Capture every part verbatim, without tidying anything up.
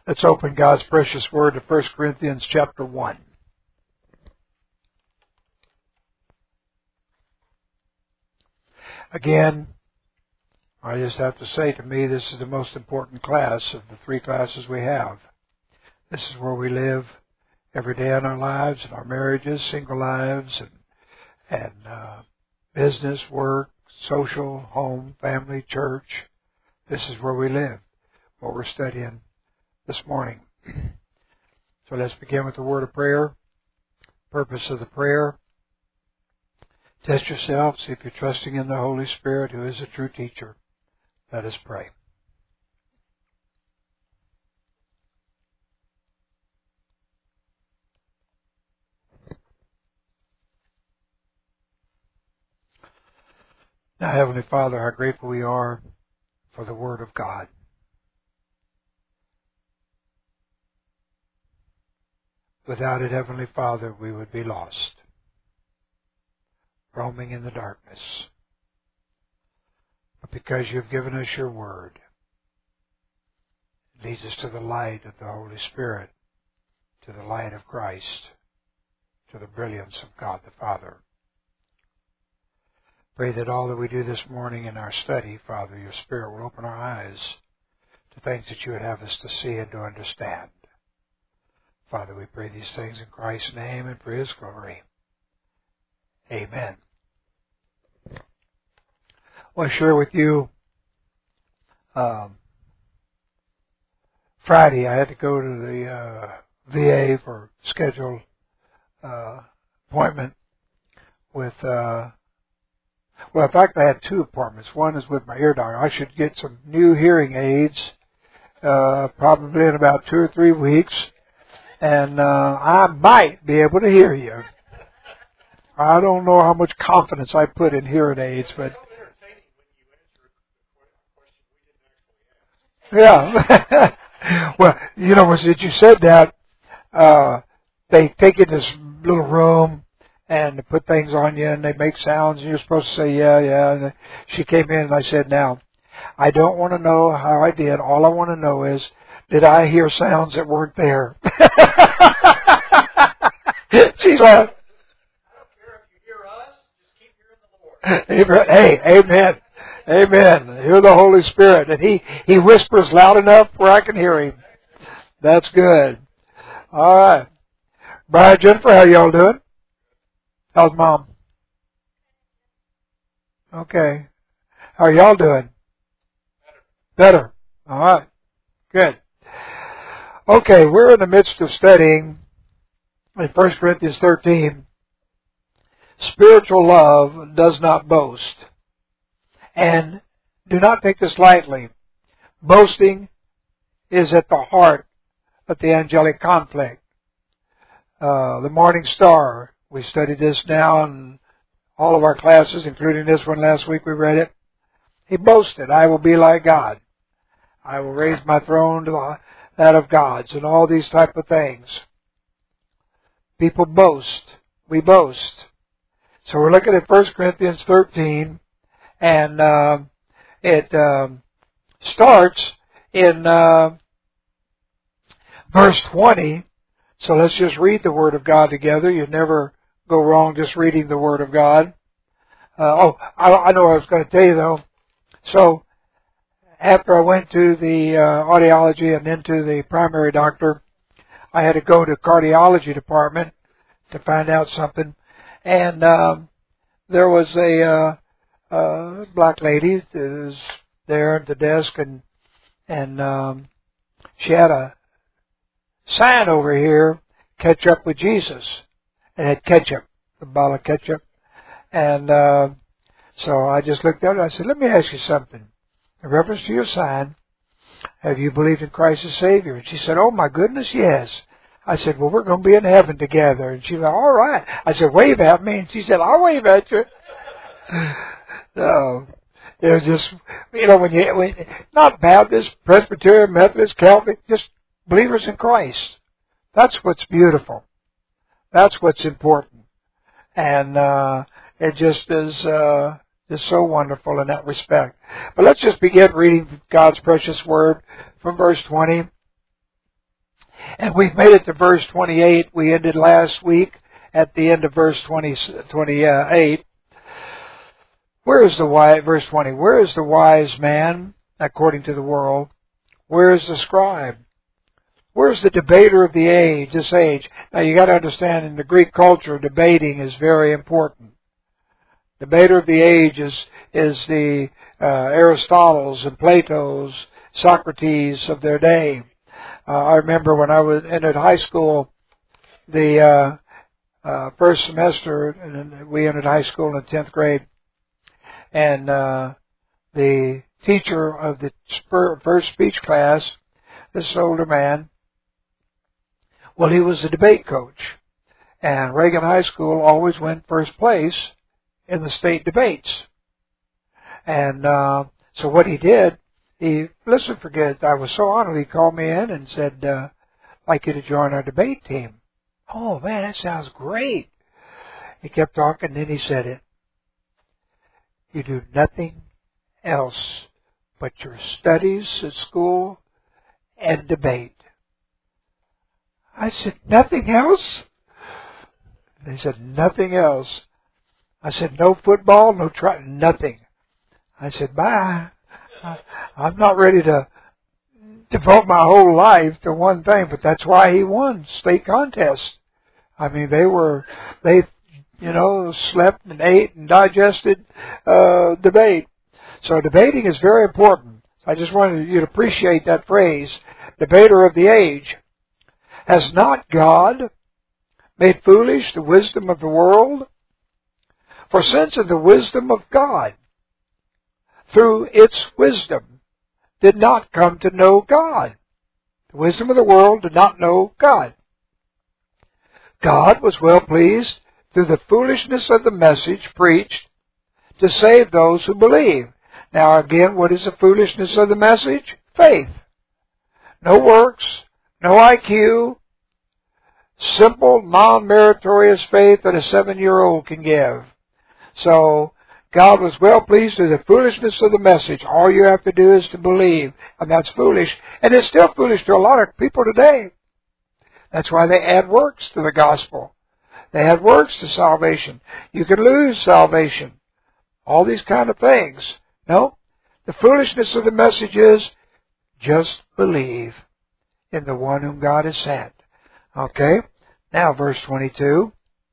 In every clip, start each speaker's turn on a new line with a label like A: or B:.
A: Let's open God's precious word to First Corinthians chapter one. Again, I just have to say, to me, this is the most important class of the three classes we have. This is where we live every day in our lives, in our marriages, single lives, and, and uh, business, work, social, home, family, church. This is where we live, what we're studying this morning. So let's begin with the word of prayer. Purpose of the prayer: test yourself, see if you're trusting in the Holy Spirit, who is a true teacher. Let us pray. Now, Heavenly Father, how grateful we are for the Word of God. Without it, Heavenly Father, we would be lost, roaming in the darkness. But because you've given us your Word, it leads us to the light of the Holy Spirit, to the light of Christ, to the brilliance of God the Father. Pray that all that we do this morning in our study, Father, your Spirit will open our eyes to things that you would have us to see and to understand. Father, we pray these things in Christ's name and for His glory. Amen. I want to share with you, um, Friday I had to go to the uh, V A for a scheduled uh, appointment with, uh, well, in fact, I had two appointments. One is with my ear doctor. I should get some new hearing aids uh, probably in about two or three weeks. And uh, I might be able to hear you. I don't know how much confidence I put in hearing aids, but yeah. Well, you know, as you said that, uh, they take you in this little room and they put things on you and they make sounds and you're supposed to say yeah, yeah. And she came in and I said, now, I don't want to know how I did. All I want to know is, did I hear sounds that weren't there? She's like, I don't care if you hear us, just keep hearing the Lord. Hey, amen. Amen. Hear the Holy Spirit. And He, He whispers loud enough where I can hear Him. That's good. All right. Brian, Jennifer, how y'all doing? How's Mom? Okay. How are y'all doing? Better. Better. All right. Good. Okay, we're in the midst of studying in First Corinthians thirteen. Spiritual love does not boast. And do not take this lightly. Boasting is at the heart of the angelic conflict. Uh, the morning star, we studied this now in all of our classes, including this one last week we read it. He boasted, I will be like God. I will raise my throne to that of God's, and all these type of things. People boast. We boast. So we're looking at First Corinthians thirteen, and uh, it um, starts in uh, verse twenty. So let's just read the Word of God together. You never go wrong just reading the Word of God. Uh, oh, I, I know what I was going to tell you, though. So after I went to the uh, audiology and then to the primary doctor, I had to go to the cardiology department to find out something. And um, there was a uh, uh, black lady that was there at the desk, and and um, she had a sign over here, catch up with Jesus. It had ketchup, a bottle of ketchup. And uh, so I just looked at it and I said, let me ask you something. In reference to your sign, have you believed in Christ as Savior? And she said, oh my goodness, yes. I said, well, we're going to be in heaven together. And she said, all right. I said, wave at me. And she said, I'll wave at you. So, they're just, you know, when you, when, not Baptist, Presbyterian, Methodist, Catholic, just believers in Christ. That's what's beautiful. That's what's important. And uh, it just is uh, is so wonderful in that respect. But let's just begin reading God's precious Word from verse twenty. And we've made it to verse twenty-eight. We ended last week at the end of verse twenty, twenty-eight. Where is the wise, verse twenty, where is the wise man according to the world? Where is the scribe? Where's the debater of the age, this age? Now you got to understand, in the Greek culture, debating is very important. Debater of the age is, is the uh, Aristotle's and Plato's, Socrates of their day. Uh, I remember when I was entered high school, the uh, uh, first semester, and we entered high school in the tenth grade, and uh, the teacher of the first speech class, this older man, well, he was a debate coach, and Reagan High School always went first place in the state debates. And uh, so what he did, he, listen, forget, I was so honored, he called me in and said, uh, I'd like you to join our debate team. Oh, man, that sounds great. He kept talking, then he said it. You do nothing else but your studies at school and debate. I said, nothing else? They said, nothing else. I said, no football, no try, nothing. I said, bye. I'm not ready to devote my whole life to one thing, but that's why he won state contests. I mean, they were, they, you know, slept and ate and digested uh, debate. So debating is very important. I just wanted you to appreciate that phrase, debater of the age. Has not God made foolish the wisdom of the world? For since in the wisdom of God, through its wisdom, did not come to know God. The wisdom of the world did not know God. God was well pleased through the foolishness of the message preached to save those who believe. Now again, what is the foolishness of the message? Faith. No works, no I Q, simple, non-meritorious faith that a seven-year-old can give. So, God was well pleased with the foolishness of the message. All you have to do is to believe, and that's foolish. And it's still foolish to a lot of people today. That's why they add works to the gospel. They add works to salvation. You can lose salvation. All these kind of things. No, the foolishness of the message is just believe in the one whom God has sent. Okay, now verse twenty-two.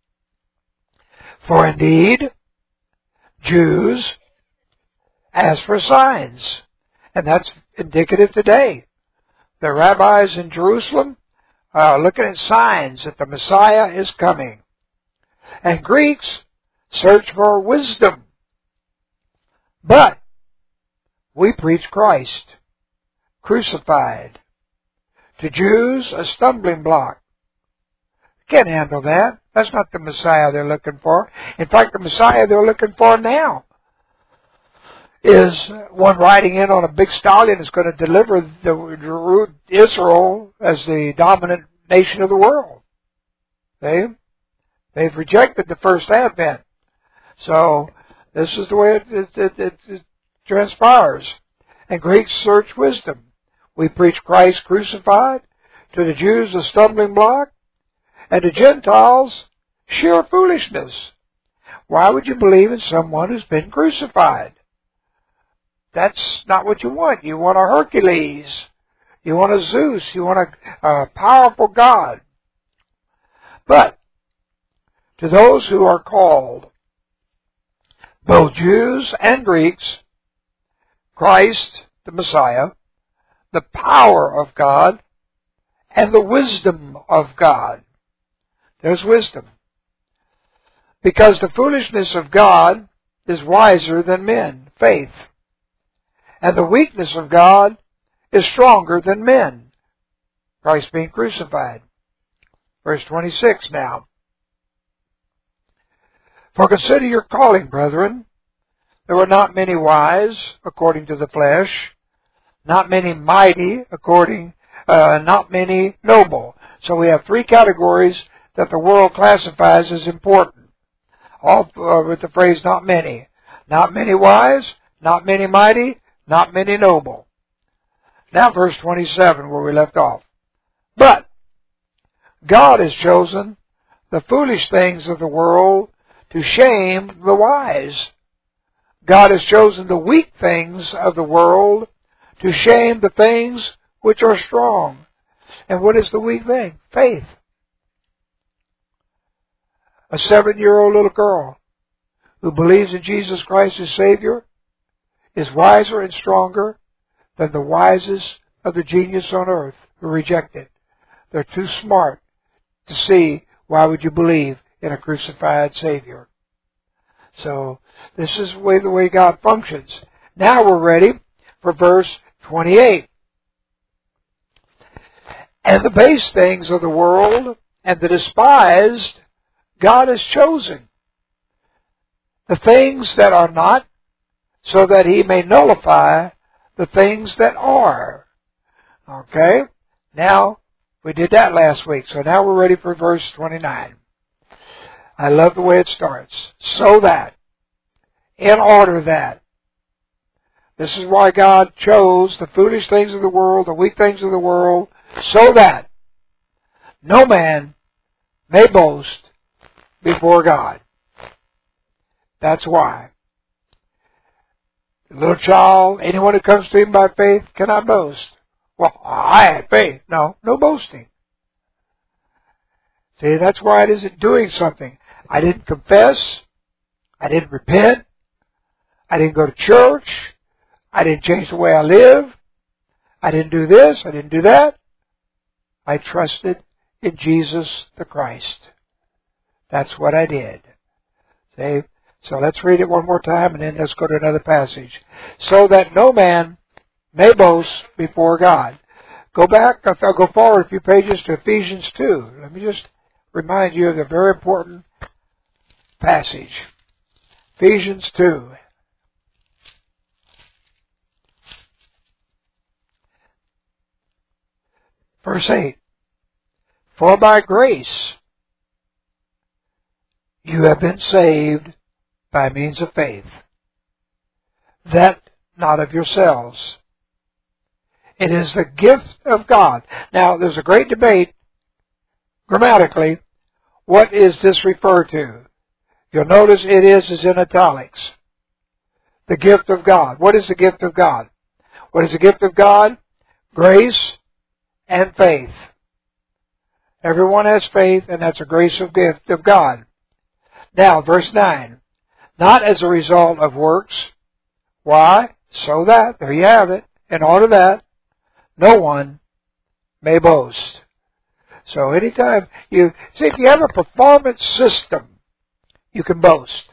A: For indeed, Jews ask for signs, and that's indicative today. The rabbis in Jerusalem are looking at signs that the Messiah is coming. And Greeks search for wisdom. But we preach Christ, crucified. To Jews, a stumbling block. Can't handle that. That's not the Messiah they're looking for. In fact, the Messiah they're looking for now is one riding in on a big stallion that's going to deliver the Israel as the dominant nation of the world. They, they've rejected the first advent. So this is the way it, it, it, it, it transpires. And Greeks search wisdom. We preach Christ crucified. To the Jews, a stumbling block. And to Gentiles, sheer foolishness. Why would you believe in someone who's been crucified? That's not what you want. You want a Hercules. You want a Zeus. You want a, a powerful God. But to those who are called, both Jews and Greeks, Christ, the Messiah, the power of God, and the wisdom of God. There's wisdom. Because the foolishness of God is wiser than men, faith. And the weakness of God is stronger than men, Christ being crucified. Verse twenty-six now. For consider your calling, brethren. There were not many wise, according to the flesh, not many mighty, according, uh, not many noble. So we have three categories that the world classifies as important. All uh, with the phrase not many. Not many wise, not many mighty, not many noble. Now verse twenty-seven, where we left off. But God has chosen the foolish things of the world to shame the wise. God has chosen the weak things of the world to shame the things which are strong. And what is the weak thing? Faith. A seven-year-old little girl who believes in Jesus Christ as Savior is wiser and stronger than the wisest of the genius on earth who reject it. They're too smart to see why would you believe in a crucified Savior. So this is the way, the way God functions. Now we're ready for verse twenty-eight. And the base things of the world and the despised God has chosen, the things that are not, so that He may nullify the things that are. Okay? Now, we did that last week, so now we're ready for verse twenty-nine. I love the way it starts. So that, in order that. This is why God chose the foolish things of the world, the weak things of the world, so that no man may boast before God. That's why. The little child, anyone who comes to Him by faith cannot boast. Well, I have faith. No, no boasting. See, that's why it isn't doing something. I didn't confess. I didn't repent. I didn't go to church. I didn't change the way I live. I didn't do this. I didn't do that. I trusted in Jesus the Christ. That's what I did. See? So let's read it one more time and then let's go to another passage. So that no man may boast before God. Go back, I'll go forward a few pages to Ephesians two. Let me just remind you of the very important passage. Ephesians two. Verse eight. For by grace you have been saved by means of faith, that not of yourselves. It is the gift of God. Now, there's a great debate, grammatically, what is this referred to? You'll notice it is, is in italics. The gift of God. What is the gift of God? What is the gift of God? Grace and faith. Everyone has faith, and that's a grace of gift of God. Now, verse nine. Not as a result of works. Why? So that, there you have it, in order that no one may boast. So anytime you, see, if you have a performance system, you can boast.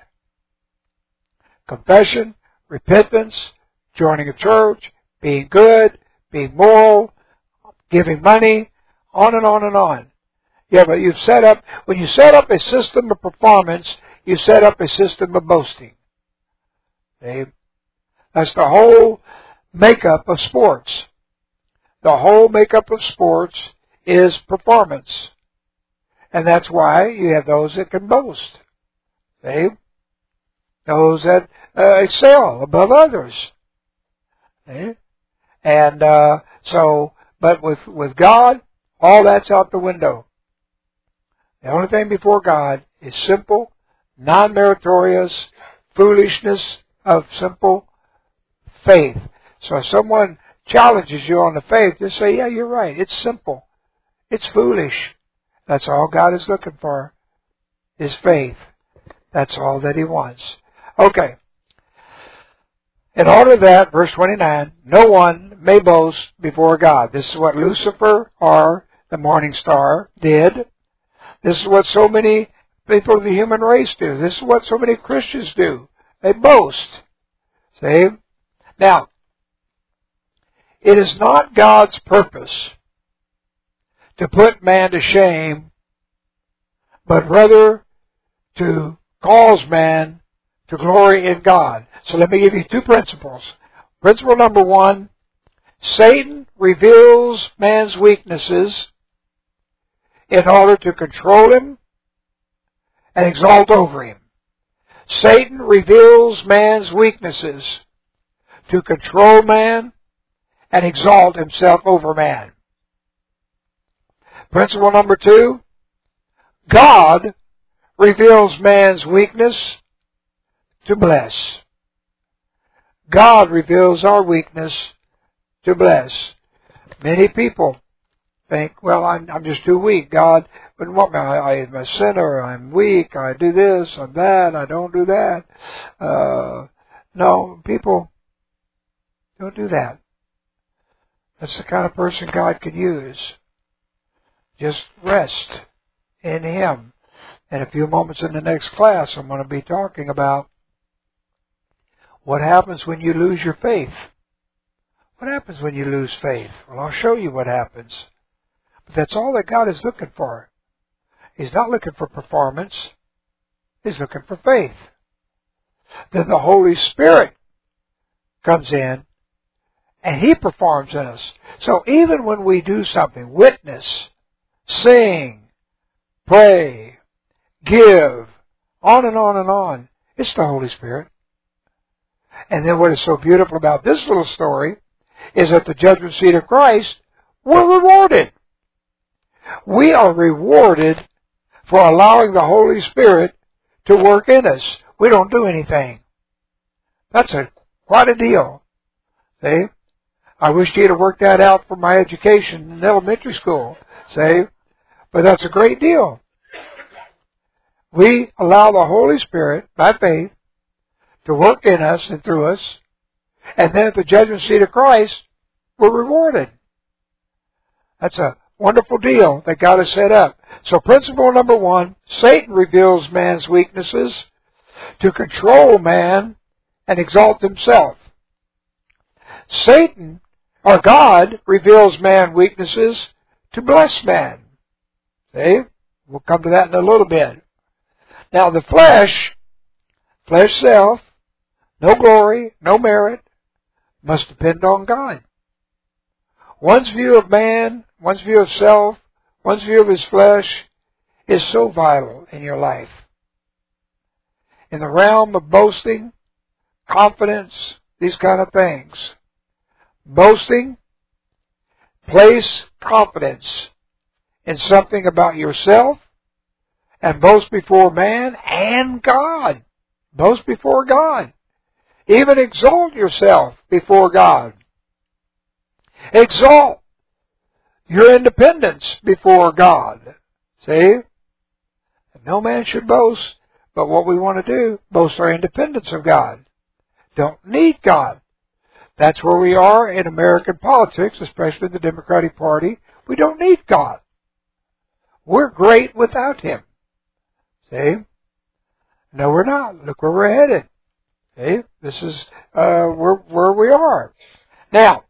A: Confession, repentance, joining a church, being good, being moral, giving money, on and on and on. Yeah, but you've set up, when you set up a system of performance, you set up a system of boasting. See? That's the whole makeup of sports. The whole makeup of sports is performance. And that's why you have those that can boast. See? Those that uh, excel above others. See? And uh, so, but with, with God, all that's out the window. The only thing before God is simple, non-meritorious foolishness of simple faith. So if someone challenges you on the faith, just say, yeah, you're right. It's simple. It's foolish. That's all God is looking for, is faith. That's all that He wants. Okay. In order that, verse twenty-nine, no one may boast before God. This is what Lucifer, or the morning star, did. This is what so many people of the human race do. This is what so many Christians do. They boast. See? Now, it is not God's purpose to put man to shame, but rather to cause man to glory in God. So let me give you two principles. Principle number one, Satan reveals man's weaknesses in order to control him and exalt over him. Satan reveals man's weaknesses to control man and exalt himself over man. Principle number two, God reveals man's weakness to bless. God reveals our weakness to bless. Many people think, well, I'm, I'm just too weak. God wouldn't want me. I, I'm a sinner. I'm weak. I do this. I'm that. I don't do that. Uh, no, people don't do that. That's the kind of person God could use. Just rest in Him. In a few moments in the next class, I'm going to be talking about what happens when you lose your faith. What happens when you lose faith? Well, I'll show you what happens. But that's all that God is looking for. He's not looking for performance. He's looking for faith. Then the Holy Spirit comes in and He performs in us. So even when we do something, witness, sing, pray, give, on and on and on, it's the Holy Spirit. And then what is so beautiful about this little story is at the judgment seat of Christ, we're rewarded. We are rewarded for allowing the Holy Spirit to work in us. We don't do anything. That's a quite a deal. See? I wish you'd have worked that out for my education in elementary school. See? But that's a great deal. We allow the Holy Spirit, by faith, to work in us and through us. And then at the judgment seat of Christ, we're rewarded. That's a wonderful deal that God has set up. So principle number one, Satan reveals man's weaknesses to control man and exalt himself. Satan, or God, reveals man weaknesses to bless man. See? We'll come to that in a little bit. Now the flesh, flesh self, no glory, no merit, must depend on God. One's view of man, one's view of self, one's view of his flesh is so vital in your life. In the realm of boasting, confidence, these kind of things. Boasting, place confidence in something about yourself and boast before man and God. Boast before God. Even exalt yourself before God. Exalt your independence before God. See? No man should boast, but what we want to do, boast our independence of God. Don't need God. That's where we are in American politics, especially the Democratic Party. We don't need God. We're great without Him. See? No, we're not. Look where we're headed. See? This is uh, where, where we are. Now,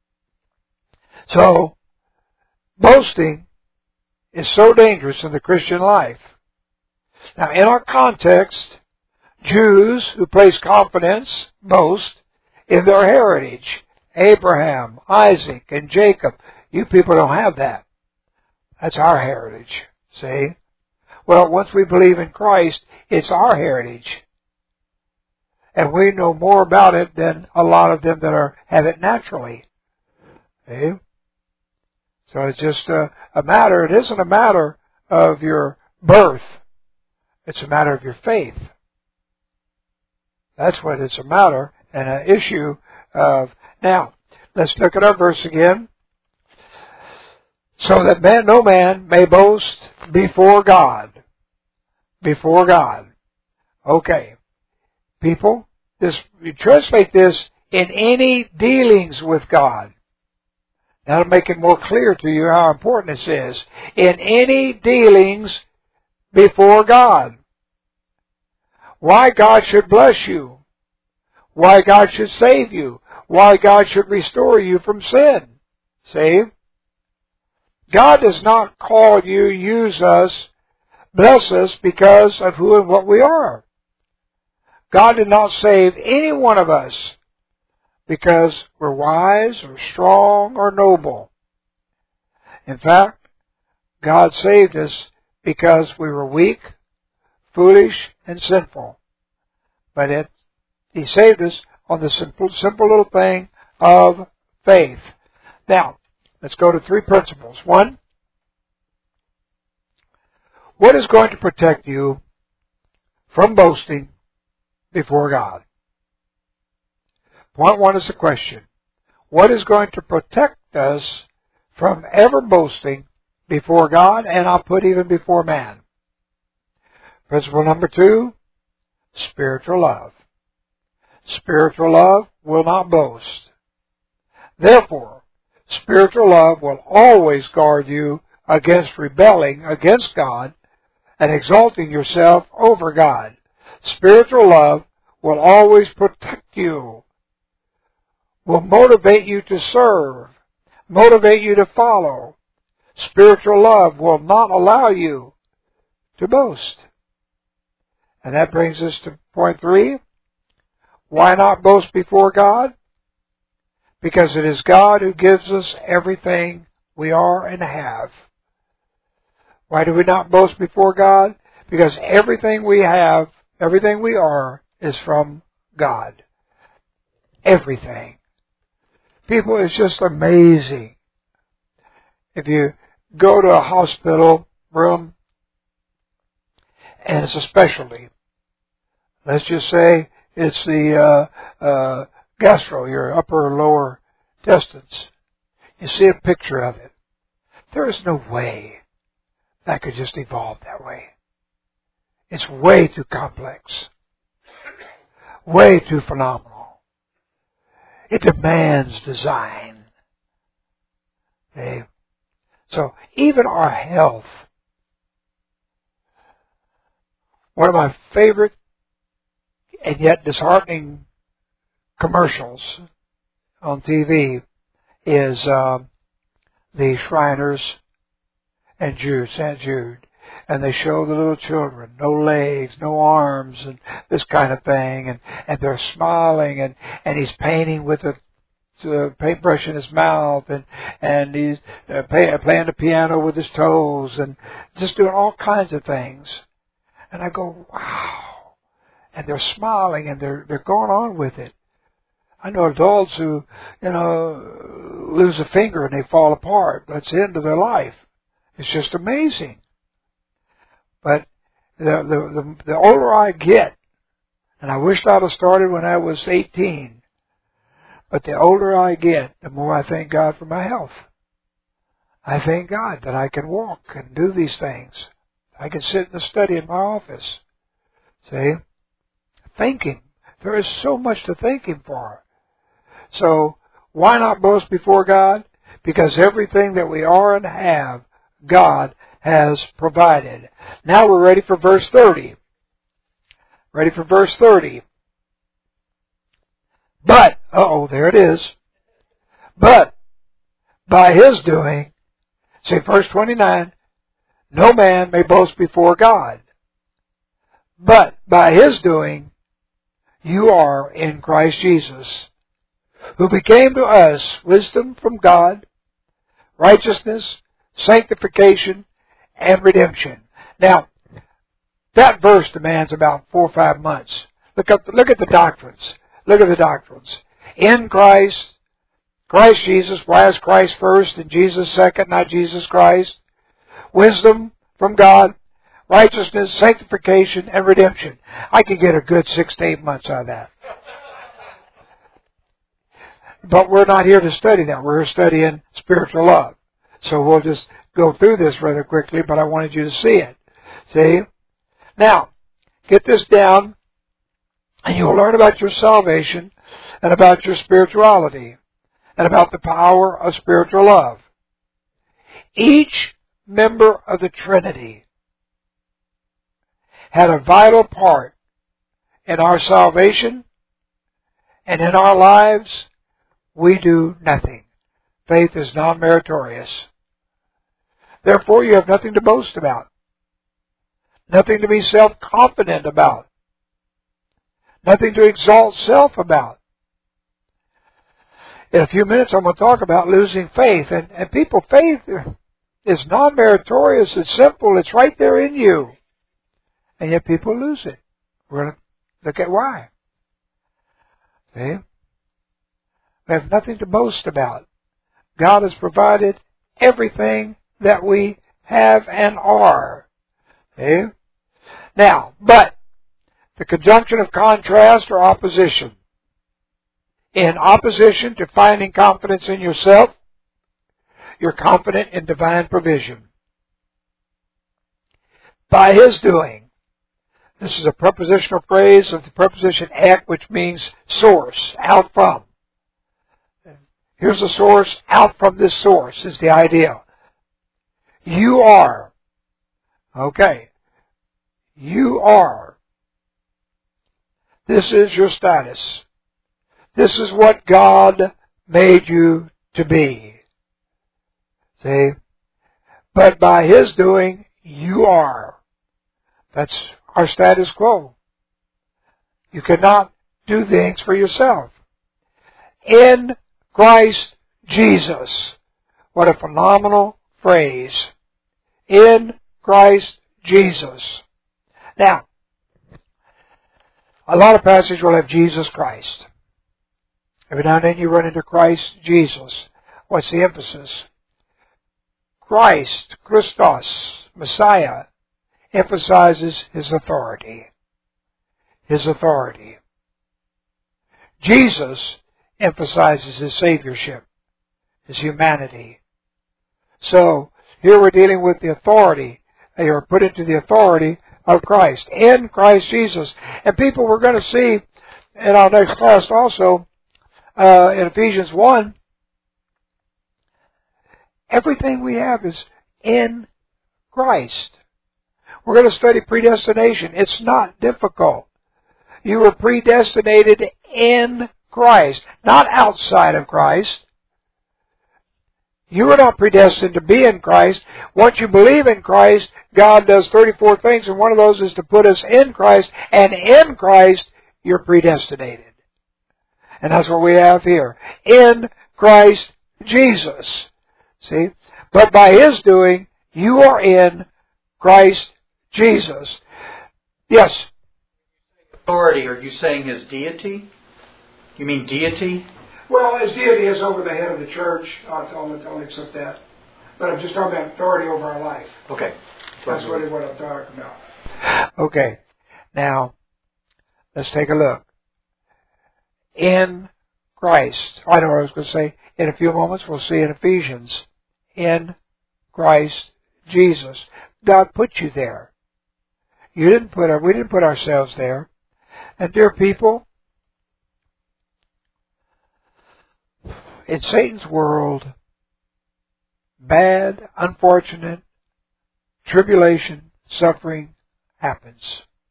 A: so, boasting is so dangerous in the Christian life. Now, in our context, Jews who place confidence, boast, in their heritage. Abraham, Isaac, and Jacob. You people don't have that. That's our heritage. See? Well, once we believe in Christ, it's our heritage. And we know more about it than a lot of them that are have it naturally. See? So it's just a, a matter, it isn't a matter of your birth. It's a matter of your faith. That's what it's a matter and an issue of. Now, let's look at our verse again. So that man, no man may boast before God. Before God. Okay. People, this, you translate this in any dealings with God. That'll make it more clear to you how important this is. In any dealings before God. Why God should bless you. Why God should save you. Why God should restore you from sin. See? God does not call you, use us, bless us because of who and what we are. God did not save any one of us because we're wise or strong or noble. In fact, God saved us because we were weak, foolish, and sinful. But it, He saved us on the simple, simple little thing of faith. Now, let's go to three principles. One, What is going to protect you from boasting before God? Point one is the question. What is going to protect us from ever boasting before God, and I'll put even before man? Principle number two, spiritual love. Spiritual love will not boast. Therefore, spiritual love will always guard you against rebelling against God and exalting yourself over God. Spiritual love will always protect you, will motivate you to serve, motivate you to follow. Spiritual love will not allow you to boast. And that brings us to point three. Why not boast before God? Because it is God who gives us everything we are and have. Why do we not boast before God? Because everything we have, everything we are, is from God. Everything. People, it's just amazing. If you go to a hospital room and it's a specialty, let's just say it's the uh, uh, gastro, your upper or lower intestines. You see a picture of it. There is no way that could just evolve that way. It's way too complex. Way too phenomenal. It demands design. Okay? So even our health. One of my favorite and yet disheartening commercials on T V is uh, the Shriners and Jude, Saint Jude. And they show the little children, no legs, no arms, and this kind of thing. And, and they're smiling, and, and he's painting with a uh, paintbrush in his mouth, and, and he's uh, pay, playing the piano with his toes, and just doing all kinds of things. And I go, wow. And they're smiling, and they're, they're going on with it. I know adults who, you know, lose a finger and they fall apart. That's the end of their life. It's just amazing. But the, the, the, the older I get, and I wish I'd have started when I was eighteen, but the older I get, the more I thank God for my health. I thank God that I can walk and do these things. I can sit in the study in my office. See? Thank Him. There is so much to thank Him for. So, why not boast before God? Because everything that we are and have, God has provided. Now we're ready for verse thirty. Ready for verse thirty. But, uh-oh, there it is. But, by His doing, see verse twenty-nine, no man may boast before God. But, by His doing, you are in Christ Jesus, who became to us wisdom from God, righteousness, sanctification, and redemption. Now, that verse demands about four or five months. Look up, look at the doctrines. Look at the doctrines. In Christ, Christ Jesus. Why is Christ first and Jesus second, not Jesus Christ? Wisdom from God, righteousness, sanctification, and redemption. I could get a good six to eight months out of that. But we're not here to study that. We're studying spiritual love. So we'll just go through this rather quickly, but I wanted you to see it. See? Now, get this down, and you'll learn about your salvation, and about your spirituality, and about the power of spiritual love. Each member of the Trinity had a vital part in our salvation, and in our lives, we do nothing. Faith is non-meritorious. Therefore, you have nothing to boast about. Nothing to be self-confident about. Nothing to exalt self about. In a few minutes, I'm going to talk about losing faith. And, and people, faith is non-meritorious. It's simple. It's right there in you. And yet people lose it. We're going to look at why. See? We have nothing to boast about. God has provided everything that we have and are. Okay? Now, but the conjunction of contrast or opposition. In opposition to finding confidence in yourself, you're confident in divine provision. By His doing. This is a prepositional phrase of the preposition ek, which means source, out from. Here's a source, out from this source is the idea. You are. Okay. You are. This is your status. This is what God made you to be. See? But by His doing, you are. That's our status quo. You cannot do things for yourself. In Christ Jesus. What a phenomenal phrase. In Christ Jesus. Now, a lot of passages will have Jesus Christ. Every now and then you run into Christ Jesus. What's the emphasis? Christ, Christos, Messiah, emphasizes His authority. His authority. Jesus emphasizes His saviorship, His humanity. So, here we're dealing with the authority. They are put into the authority of Christ. In Christ Jesus. And people, we're going to see in our next class also, uh, in Ephesians one, everything we have is in Christ. We're going to study predestination. It's not difficult. You were predestinated in Christ, not outside of Christ. You were not predestined to be in Christ. Once you believe in Christ, God does thirty-four things, and one of those is to put us in Christ, and in Christ, you're predestinated. And that's what we have here. In Christ Jesus. See? But by His doing, you are in Christ Jesus. Yes?
B: Authority, are you saying His deity? You mean deity?
A: Well, His deity is over the head of the church. I'll, I'll, I'll accept that. But I'm just talking about authority over our life.
B: Okay.
A: That's really what I'm talking about. Okay. Now, let's take a look. In Christ. I know what I was going to say. In a few moments, we'll see in Ephesians. In Christ Jesus. God put you there. You didn't put our, we didn't put ourselves there. And dear people, in Satan's world, bad, unfortunate, tribulation, suffering happens.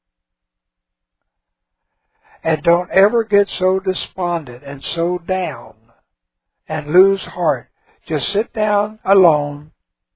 A: And don't ever get so despondent and so down and lose heart. Just sit down alone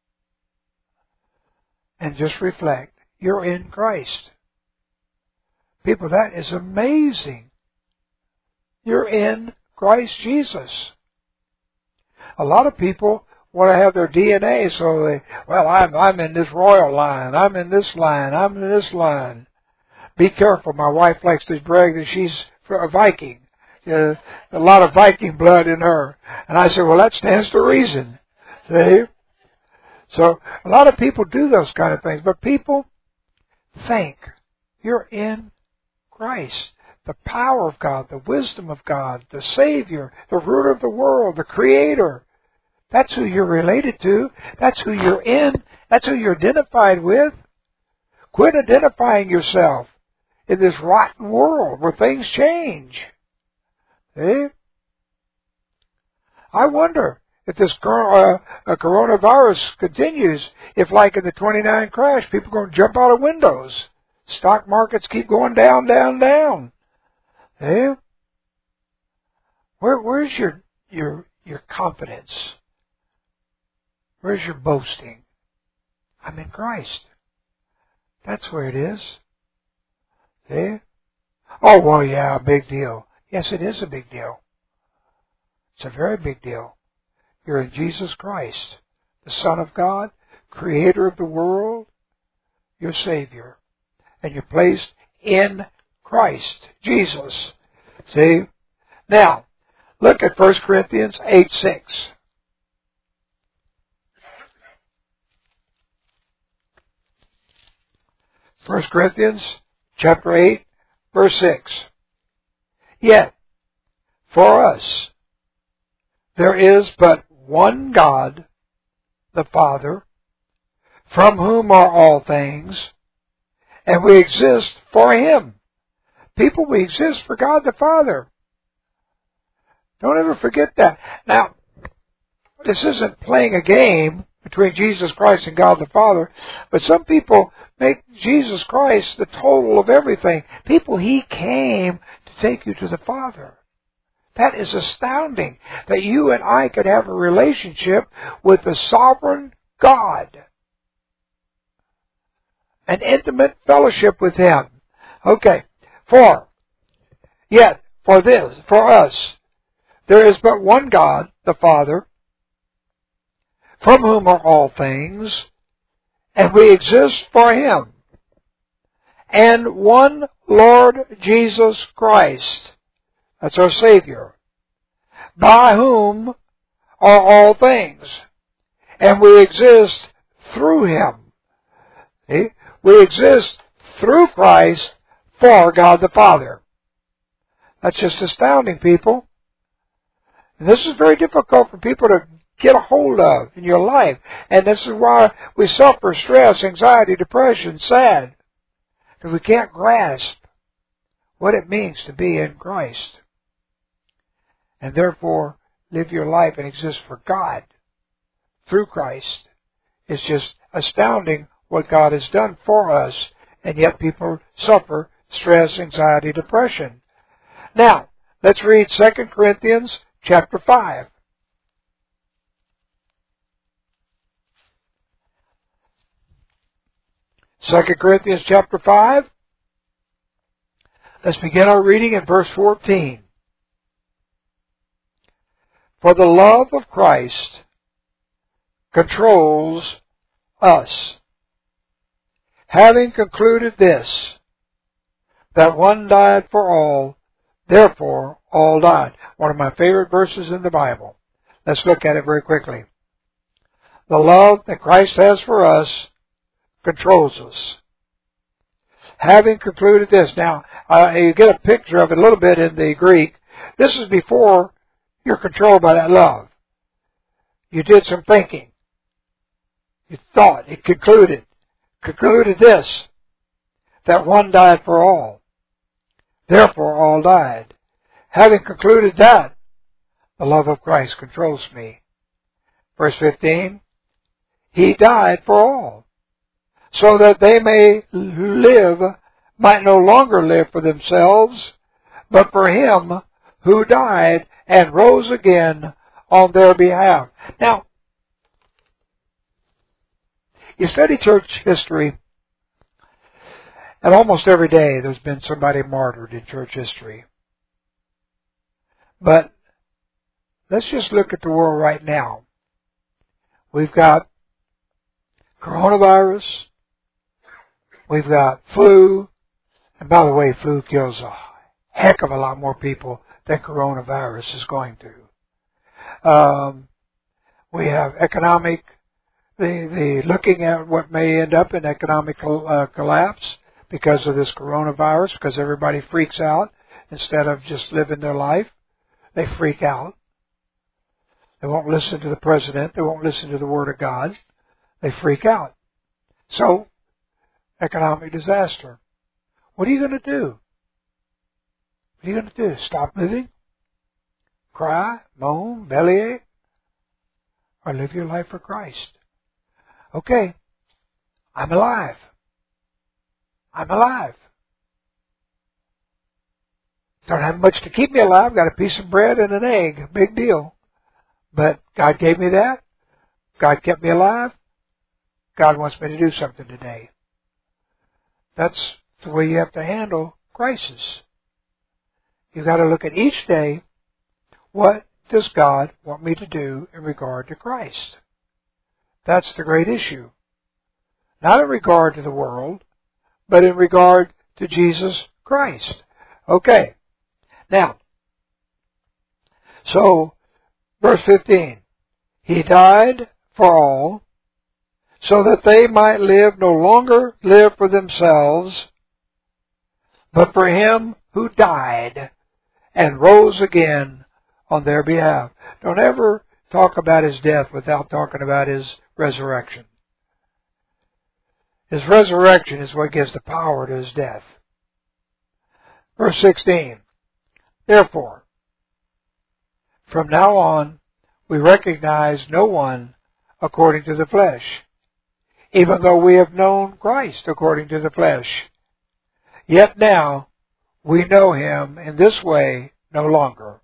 A: and just reflect. You're in Christ. People, that is amazing. You're in Christ Jesus. A lot of people want to have their D N A, so they, well, I'm, I'm in this royal line, I'm in this line, I'm in this line. Be careful. My wife likes to brag that she's a Viking. You know, a lot of Viking blood in her. And I said, well, that stands to reason. See? So, a lot of people do those kind of things. But people think you're in Christ. The power of God, the wisdom of God, the Savior, the ruler of the world, the Creator. That's who you're related to. That's who you're in. That's who you're identified with. Quit identifying yourself in this rotten world where things change. See? I wonder if this uh, uh, coronavirus continues, if like in the twenty-nine crash, people are going to jump out of windows. Stock markets keep going down, down, down. See? Where, where's your, your, your confidence? Where's your boasting? I'm in Christ. That's where it is. See? Oh, well, yeah, a big deal. Yes, it is a big deal. It's a very big deal. You're in Jesus Christ, the Son of God, Creator of the world, your Savior. And you're placed in Christ, Jesus. See? Now, look at First Corinthians eight six. First Corinthians chapter eight, verse six. Yet, for us, there is but one God, the Father, from whom are all things, and we exist for Him. People, we exist for God the Father. Don't ever forget that. Now, this isn't playing a game between Jesus Christ and God the Father, but some people make Jesus Christ the total of everything. People, He came to take you to the Father. That is astounding, that you and I could have a relationship with the sovereign God. An intimate fellowship with Him. Okay. For, yet, for this, for us, there is but one God, the Father, from whom are all things, and we exist for Him, and one Lord Jesus Christ, that's our Savior, by whom are all things, and we exist through Him. See? We exist through Christ for God the Father. That's just astounding, people. And this is very difficult for people to get a hold of in your life. And this is why we suffer stress, anxiety, depression, sad. Because we can't grasp what it means to be in Christ. And therefore, live your life and exist for God through Christ. It's just astounding what God has done for us. And yet people suffer stress, anxiety, depression. Now, let's read Second Corinthians chapter five. Second Corinthians chapter five. Let's begin our reading in verse fourteen. For the love of Christ controls us, having concluded this, that one died for all, therefore all died. One of my favorite verses in the Bible. Let's look at it very quickly. The love that Christ has for us controls us. Having concluded this. Now, uh, you get a picture of it a little bit in the Greek. This is before you're controlled by that love. You did some thinking. You thought. It concluded. Concluded this, that one died for all. Therefore all died. Having concluded that, the love of Christ controls me. Verse fifteen, He died for all, so that they may live, might no longer live for themselves, but for Him who died and rose again on their behalf. Now, you study church history, and almost every day there's been somebody martyred in church history. But let's just look at the world right now. We've got coronavirus. We've got flu. And by the way, flu kills a heck of a lot more people than coronavirus is going to. Um, we have economic, the, the looking at what may end up in economic uh, collapse because of this coronavirus, because everybody freaks out instead of just living their life. They freak out. They won't listen to the president. They won't listen to the Word of God. They freak out. So, economic disaster. What are you going to do? What are you going to do? Stop living? Cry? Moan? Bellyache? Or live your life for Christ? Okay. I'm alive. I'm alive. Don't have much to keep me alive. Got a piece of bread and an egg. Big deal. But God gave me that. God kept me alive. God wants me to do something today. That's the way you have to handle crisis. You've got to look at each day, what does God want me to do in regard to Christ? That's the great issue. Not in regard to the world, but in regard to Jesus Christ. Okay. Now, so, verse fifteen. He died for all, so that they might live no longer live for themselves, but for him who died and rose again on their behalf. Don't ever talk about his death without talking about his resurrection. His resurrection is what gives the power to his death. Verse sixteen. Therefore, from now on, we recognize no one according to the flesh, even though we have known Christ according to the flesh. Yet now we know him in this way no longer.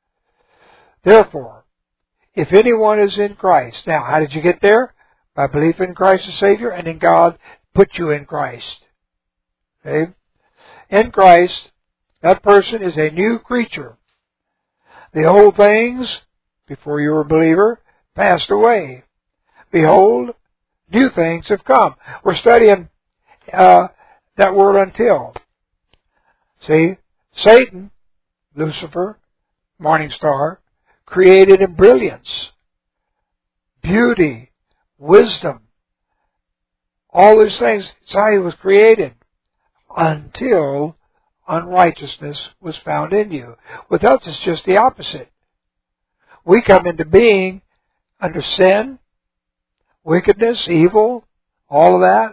A: Therefore, if anyone is in Christ, now how did you get there? By belief in Christ as Savior, and in God put you in Christ. Okay? In Christ, that person is a new creature. The old things, before you were a believer, passed away. Behold, new things have come. We're studying uh, that word until. See, Satan, Lucifer, morning star, created in brilliance, beauty, wisdom, all these things. It's how he was created until unrighteousness was found in you. With us, it's just the opposite. We come into being under sin, wickedness, evil, all of that,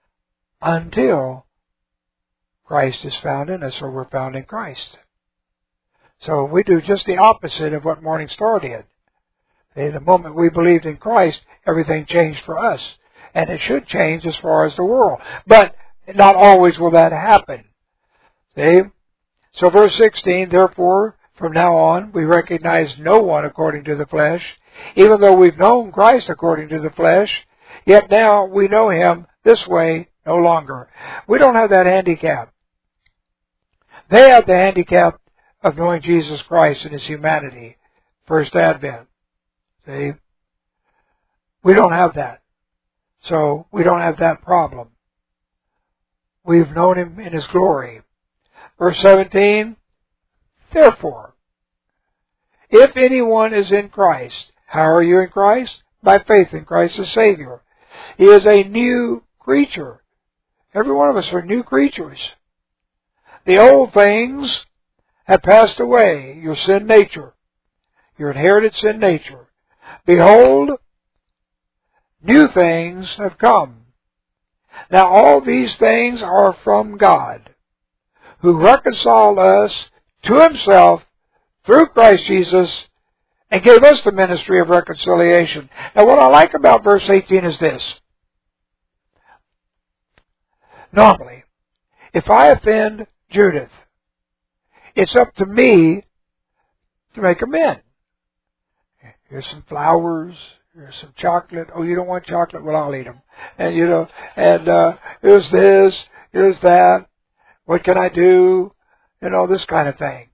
A: until Christ is found in us, or we're found in Christ. So we do just the opposite of what Morning Star did. The moment we believed in Christ, everything changed for us. And it should change as far as the world. But not always will that happen. See? So verse sixteen, therefore, from now on, we recognize no one according to the flesh, even though we've known Christ according to the flesh, yet now we know him this way no longer. We don't have that handicap. They have the handicap of knowing Jesus Christ and his humanity, first advent. See? We don't have that. So we don't have that problem. We've known him in his glory. Verse seventeen, therefore, if anyone is in Christ, how are you in Christ? By faith in Christ as Savior. He is a new creature. Every one of us are new creatures. The old things have passed away, your sin nature, your inherited sin nature. Behold, new things have come. Now all these things are from God, who reconciled us to himself through Christ Jesus and gave us the ministry of reconciliation. Now what I like about verse eighteen is this. Normally, if I offend Judith, it's up to me to make amends. Here's some flowers. Here's some chocolate. Oh, you don't want chocolate? Well, I'll eat them. And, you know, and uh, here's this. Here's that. What can I do? You know, this kind of thing.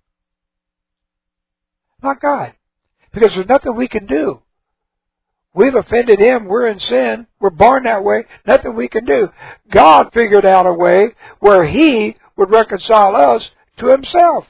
A: Not God. Because there's nothing we can do. We've offended him. We're in sin. We're born that way. Nothing we can do. God figured out a way where he would reconcile us to himself.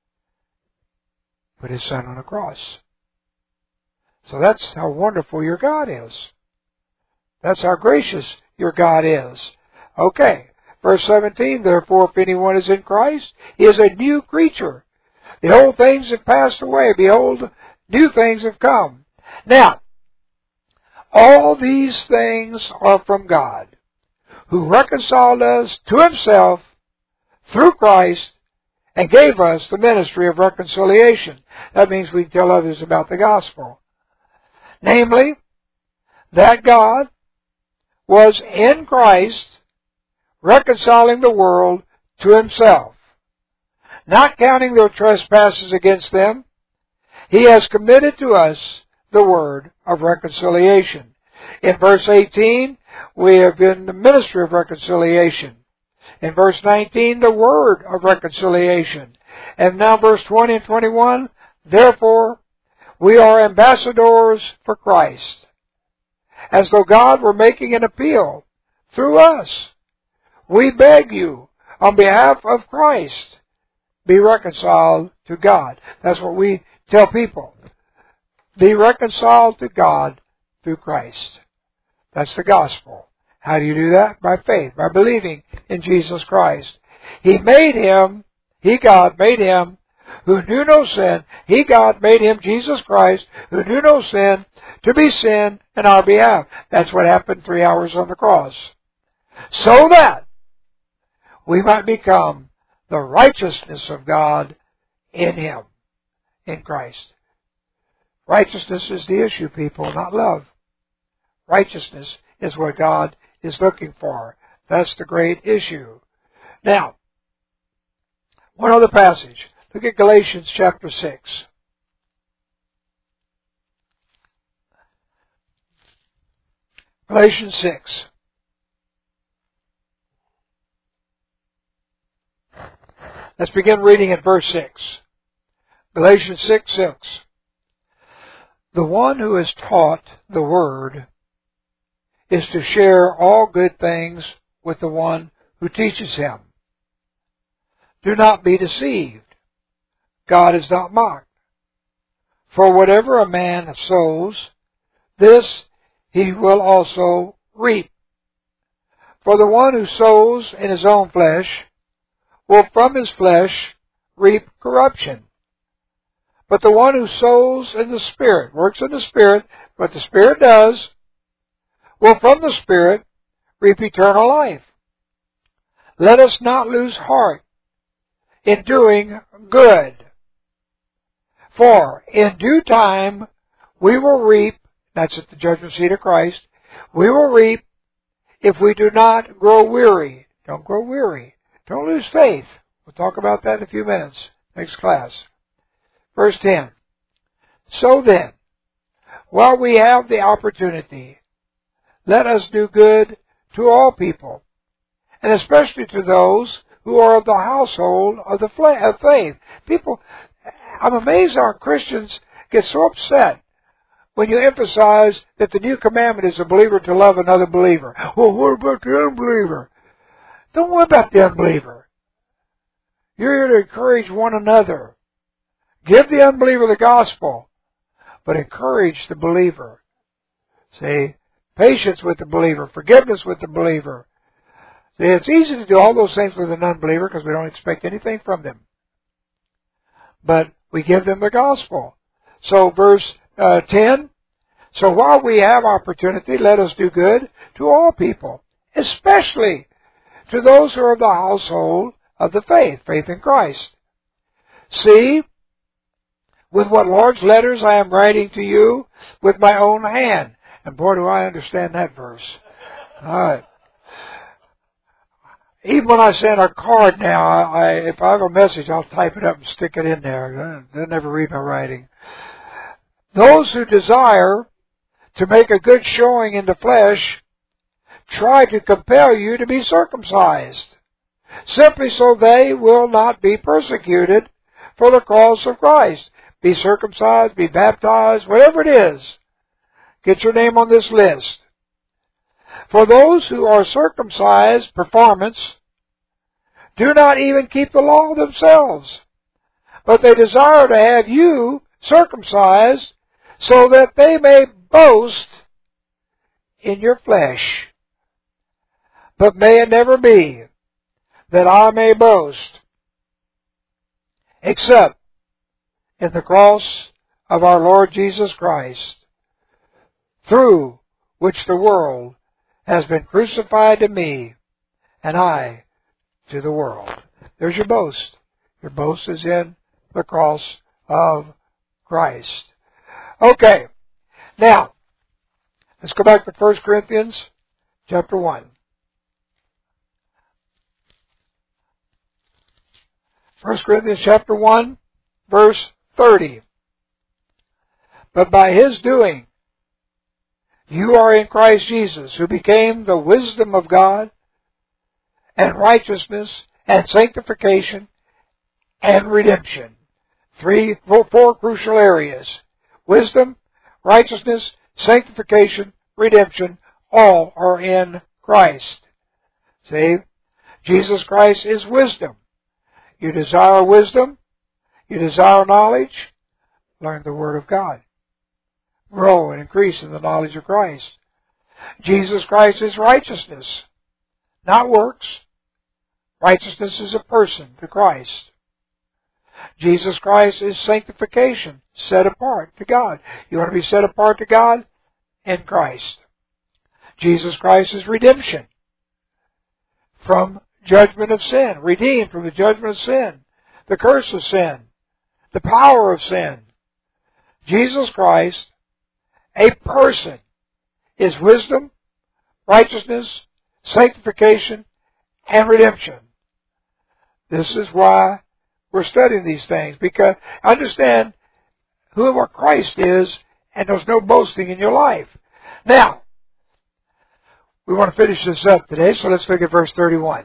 A: Put his son on a cross. So that's how wonderful your God is. That's how gracious your God is. Okay. Verse seventeen, therefore, if anyone is in Christ, he is a new creature. The old things have passed away. Behold, new things have come. Now, all these things are from God, who reconciled us to himself through Christ and gave us the ministry of reconciliation. That means we can tell others about the gospel. Namely, that God was in Christ reconciling the world to himself, not counting their trespasses against them. He has committed to us the word of reconciliation. In verse eighteen, we have been the ministry of reconciliation. In verse nineteen, the word of reconciliation. And now verse twenty and twenty-one, therefore, we are ambassadors for Christ, as though God were making an appeal through us. We beg you, on behalf of Christ, be reconciled to God. That's what we tell people. Be reconciled to God through Christ. That's the gospel. How do you do that? By faith, by believing in Jesus Christ. He made Him, He, God, made Him who knew no sin. He, God, made Him, Jesus Christ, who knew no sin, to be sin in our behalf. That's what happened three hours on the cross. So that we might become the righteousness of God in Him, in Christ. Righteousness is the issue, people, not love. Righteousness is what God is looking for. That's the great issue. Now, one other passage. Look at Galatians chapter six. Galatians six. Let's begin reading at verse six. Galatians six, six. The one who is taught the word is to share all good things with the one who teaches him. Do not be deceived. God is not mocked. For whatever a man sows, this he will also reap. For the one who sows in his own flesh will from his flesh reap corruption. But the one who sows in the Spirit, works in the Spirit, what the Spirit does, will from the Spirit reap eternal life. Let us not lose heart in doing good. For in due time we will reap, that's at the judgment seat of Christ, we will reap if we do not grow weary. Don't grow weary. Don't lose faith. We'll talk about that in a few minutes. Next class. Verse ten. So then, while we have the opportunity, let us do good to all people, and especially to those who are of the household of the faith. People, I'm amazed our Christians get so upset when you emphasize that the new commandment is a believer to love another believer. Well, what about the unbeliever? Don't worry about the unbeliever. You're here to encourage one another. Give the unbeliever the gospel, but encourage the believer. See, patience with the believer, forgiveness with the believer. See, it's easy to do all those things with an unbeliever because we don't expect anything from them. But we give them the gospel. So verse uh, ten, so while we have opportunity, let us do good to all people, especially to those who are of the household of the faith, faith in Christ. See, with what large letters I am writing to you with my own hand. And boy, do I understand that verse. All right. Even when I send a card now, I, if I have a message, I'll type it up and stick it in there. They'll never read my writing. Those who desire to make a good showing in the flesh try to compel you to be circumcised, simply so they will not be persecuted for the cause of Christ. Be circumcised, be baptized, whatever it is. Get your name on this list. For those who are circumcised, performance, do not even keep the law themselves, but they desire to have you circumcised so that they may boast in your flesh. But may it never be that I may boast, except in the cross of our Lord Jesus Christ, through which the world has been crucified to me, and I to the world. There's your boast. Your boast is in the cross of Christ. Okay. Now, let's go back to First Corinthians chapter one. First Corinthians chapter one, verse thirty. But by His doing, you are in Christ Jesus, who became the wisdom of God, and righteousness, and sanctification, and redemption. Three, four, four crucial areas. Wisdom, righteousness, sanctification, redemption, all are in Christ. See? Jesus Christ is wisdom. You desire wisdom, you desire knowledge, learn the Word of God. Grow and increase in the knowledge of Christ. Jesus Christ is righteousness, not works. Righteousness is a person, the Christ. Jesus Christ is sanctification, set apart to God. You want to be set apart to God? In Christ. Jesus Christ is redemption from judgment of sin, redeemed from the judgment of sin, the curse of sin, the power of sin. Jesus Christ, a person, is wisdom, righteousness, sanctification, and redemption. This is why we're studying these things, because understand who what Christ is, and there's no boasting in your life. Now, we want to finish this up today, so let's look at verse thirty-one.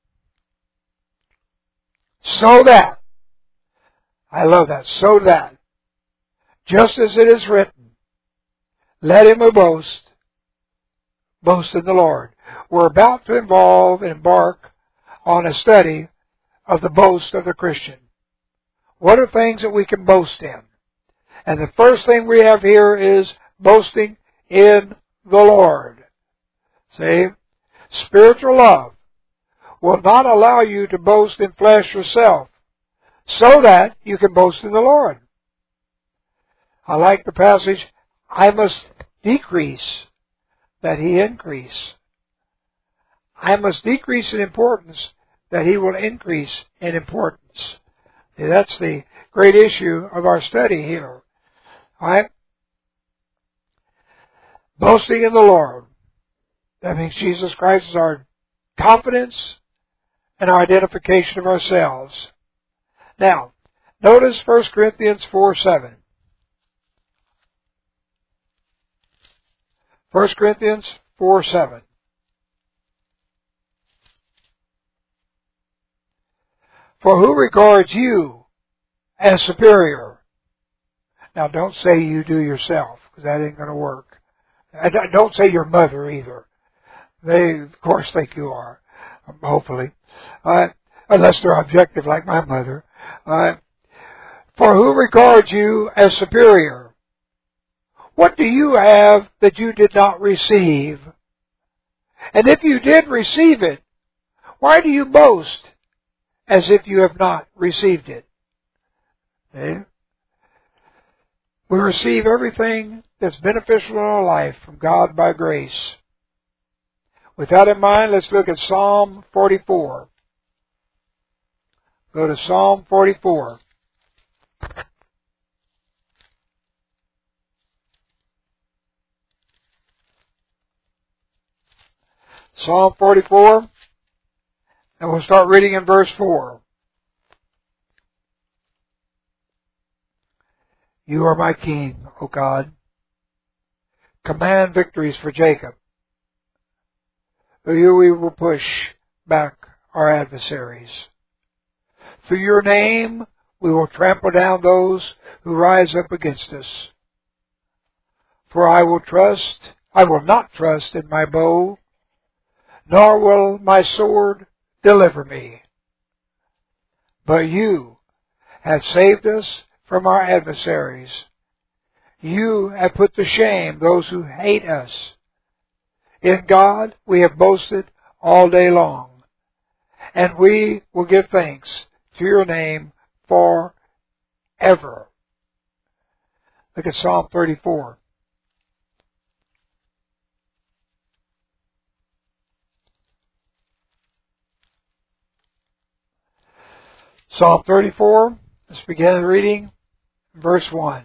A: So that, I love that, so that, just as it is written, let him who boasts, boast in the Lord. We're about to involve and embark on a study of the boast of the Christian. What are things that we can boast in? And the first thing we have here is boasting in the Lord. See? Spiritual love will not allow you to boast in flesh or self, so that you can boast in the Lord. I like the passage, I must decrease, that He increase. I must decrease in importance, that He will increase in importance. See, that's the great issue of our study here. All right? Boasting in the Lord. That means Jesus Christ is our confidence and our identification of ourselves. Now, notice First Corinthians four seven. First Corinthians four seven. For who regards you as superior? Now, don't say you do yourself, because that ain't going to work. And don't say your mother either. They, of course, think you are, hopefully. Uh, unless they're objective like my mother. Uh, for who regards you as superior? What do you have that you did not receive? And if you did receive it, why do you boast as if you have not received it? Eh? We receive everything that's beneficial in our life from God by grace. With that in mind, let's look at Psalm forty-four. Go to Psalm forty-four. Psalm forty-four, and we'll start reading in verse four. You are my King, O God. Command victories for Jacob. Through you we will push back our adversaries. Through your name we will trample down those who rise up against us. For I will trust, I will not trust in my bow, nor will my sword deliver me. But you have saved us from our adversaries. You have put to shame those who hate us. In God we have boasted all day long, and we will give thanks to your name forever. Look at Psalm thirty-four. Psalm thirty-four, let's begin reading verse one.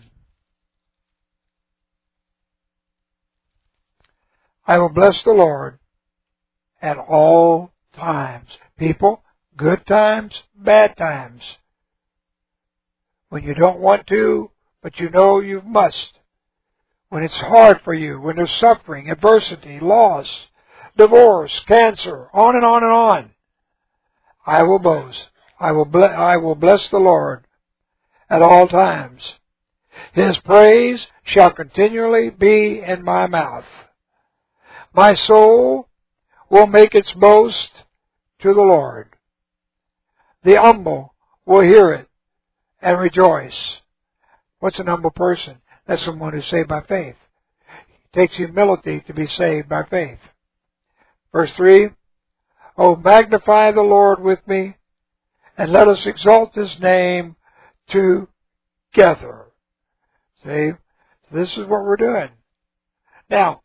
A: I will bless the Lord at all times. People, good times, bad times. When you don't want to, but you know you must. When it's hard for you, when there's suffering, adversity, loss, divorce, cancer, on and on and on. I will boast. I will, ble- I will bless the Lord at all times. His praise shall continually be in my mouth. My soul will make its boast to the Lord. The humble will hear it and rejoice. What's an humble person? That's someone who's saved by faith. takes humility to be saved by faith. Verse three, oh, magnify the Lord with me, and let us exalt His name together. See? So this is what we're doing. Now,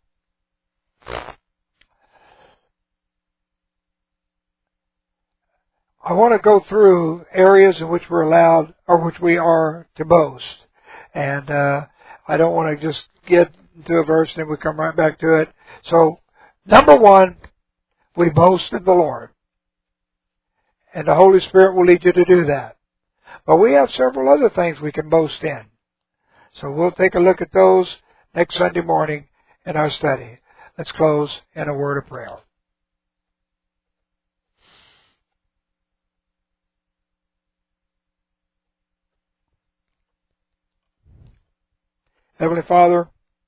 A: I want to go through areas in which we're allowed, or which we are to boast. And uh, I don't want to just get into a verse and then we come right back to it. So, number one, we boast in the Lord. And the Holy Spirit will lead you to do that. But we have several other things we can boast in. So we'll take a look at those next Sunday morning in our study. Let's close in a word of prayer. Heavenly Father,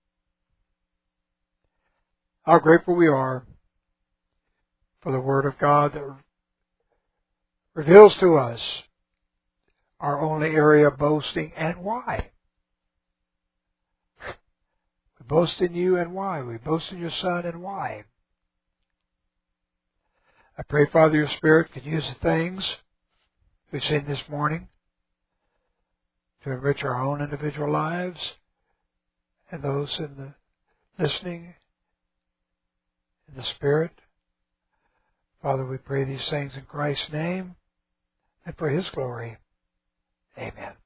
A: how grateful we are for the Word of God that reveals to us our only area of boasting and why. We boast in you and why. We boast in your Son and why. I pray, Father, your Spirit could use the things we've seen this morning to enrich our own individual lives and those in the listening in the Spirit. Father, we pray these things in Christ's name and for His glory. Amen.